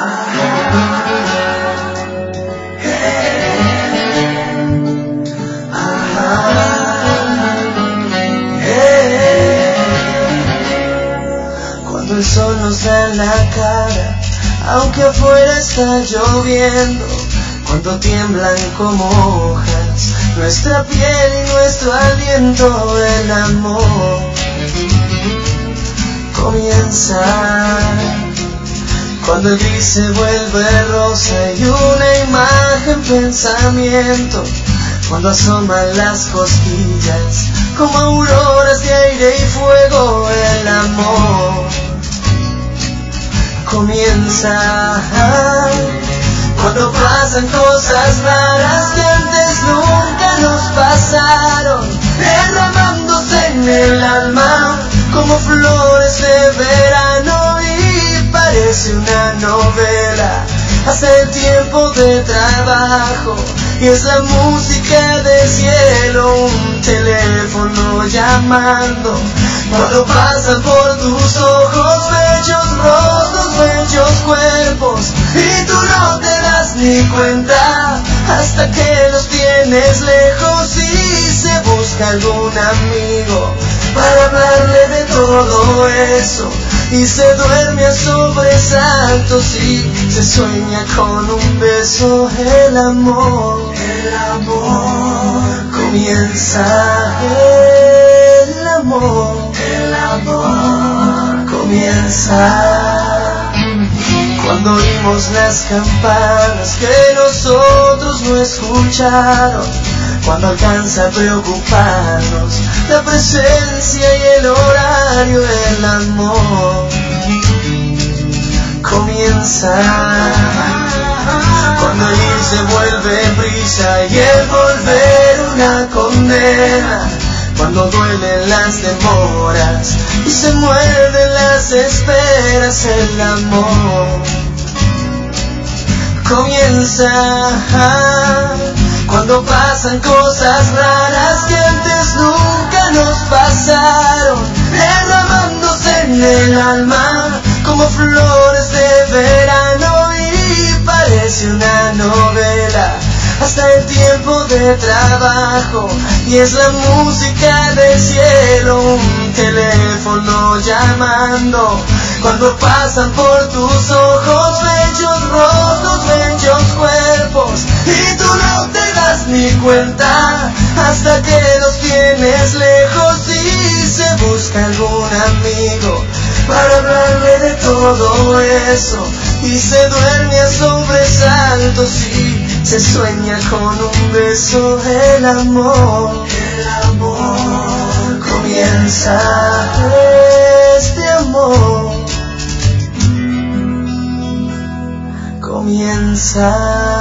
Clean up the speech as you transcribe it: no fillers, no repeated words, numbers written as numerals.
Cuando el sol nos da en la cara, aunque afuera está lloviendo, cuando tiemblan como hojas nuestra piel y nuestro aliento, el amor comienza. Cuando el gris se vuelve rosa y una imagen pensamiento, cuando asoman las costillas como auroras de aire y fuego, el amor comienza. Cuando pasan cosas raras que antes nunca nos pasaron, derramándose en el alma como flores de verano, y parece una novela hasta el tiempo de trabajo, y es la música del cielo, un teléfono llamando. Cuando pasan por tus ojos bellos rostros, bellos cuerpos, y tú no te das ni cuenta hasta que los tienes lejos y se busca algún amigo para hablarle de todo eso, y se duerme a sobresaltos y se sueña con un beso. El amor comienza. El amor comienza. Cuando oímos las campanas que nosotros no escucharon, cuando alcanza a preocuparnos la presencia y el horario, el amor comienza. Cuando el ir se vuelve brisa y el volver una condena, cuando duelen las demoras y se muerden las esperas, el amor comienza. Cuando pasan cosas raras que antes nunca nos pasaron, derramándose en el alma como flores de verano, y parece una novela hasta el tiempo de trabajo, y es la música del cielo, un teléfono llamando. Cuando pasan por tus ojos bellos rostros, bellos cuerpos, y tú no te das ni cuenta hasta que los tienes lejos y se busca algún amigo para hablarle de todo eso, y se duerme a sobresaltos y se sueña con un beso. El amor comienza. Este amor comienza.